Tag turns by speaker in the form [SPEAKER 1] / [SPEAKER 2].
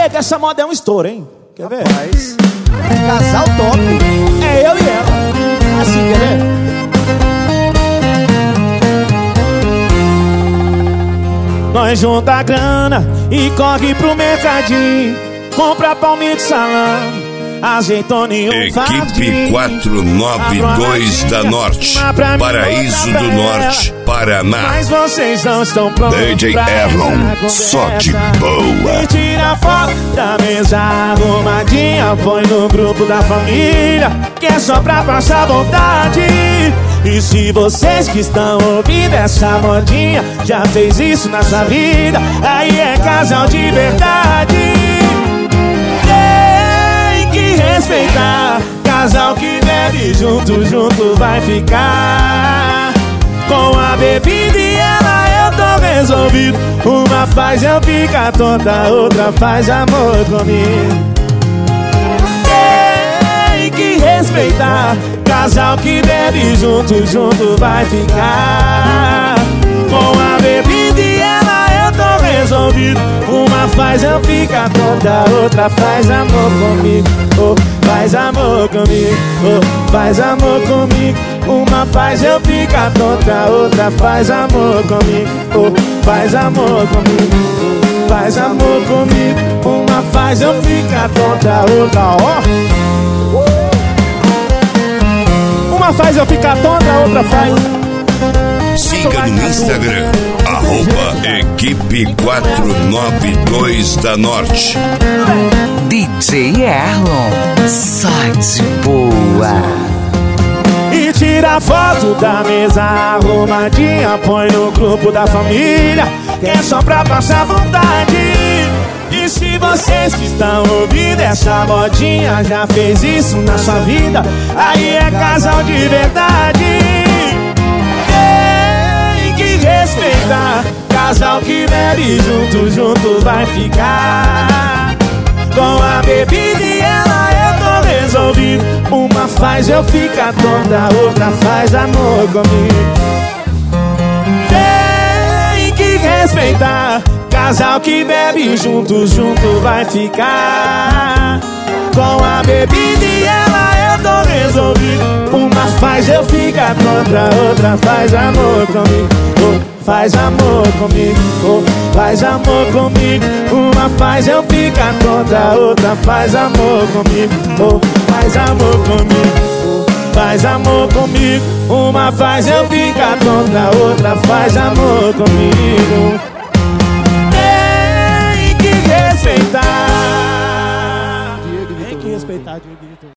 [SPEAKER 1] que essa moda é um estouro, hein? Quer ver?
[SPEAKER 2] Rapaz, casal top.
[SPEAKER 1] É eu e ela. Assim, quer ver? Nós junta a grana e corre pro mercadinho, compra palmito de salame, azeitona e
[SPEAKER 3] Equipe 492 da Norte, Paraíso do Norte, Paraná.
[SPEAKER 1] Mas vocês não estão prontos.
[SPEAKER 3] DJ Erlon, só de boa.
[SPEAKER 1] E tira foto da mesa arrumadinha, põe no grupo da família, que é só pra passar vontade. E se vocês que estão ouvindo essa modinha já fez isso na sua vida, aí é casal de verdade. Tem que respeitar, casal que bebe junto, junto vai ficar. Com a bebida e ela eu tô resolvido. Uma faz eu ficar tonta, outra faz amor comigo. Tem que respeitar, casal que bebe junto, junto vai ficar. Com a bebida e ela eu tô resolvido. Uma faz eu ficar tonta, outra faz amor comigo. Oh, faz amor comigo, oh, faz amor comigo. Uma faz eu ficar tonta, outra faz amor comigo. Oh, faz amor comigo, oh, faz amor comigo. Uma faz eu ficar tonta, outra, ó. Uma faz eu ficar tonta, outra faz.
[SPEAKER 3] Siga no Instagram, @Equipe 492 da Norte.
[SPEAKER 4] DJ Erlon, só de boa.
[SPEAKER 1] E tira foto da mesa arrumadinha, põe no grupo da família, que é só pra passar vontade. E se vocês que estão ouvindo essa modinha já fez isso na sua vida, aí é casal de verdade. Tem que respeitar, casal que bebe junto, junto vai ficar. Com a bebida e ela eu tô resolvido. Uma faz eu ficar tonta, outra faz amor comigo. Tem que respeitar, casal que bebe junto, junto vai ficar. Com a bebida e ela eu tô resolvido. Uma faz eu ficar tonta, outra faz amor comigo. Oh, faz amor comigo, oh, faz amor comigo. Uma faz eu ficar tonta, outra faz amor comigo. Oh, faz amor comigo, oh, faz amor comigo. Uma faz eu ficar tonta, outra faz amor comigo. Tem que respeitar, Diego, tem que respeitar, Diego.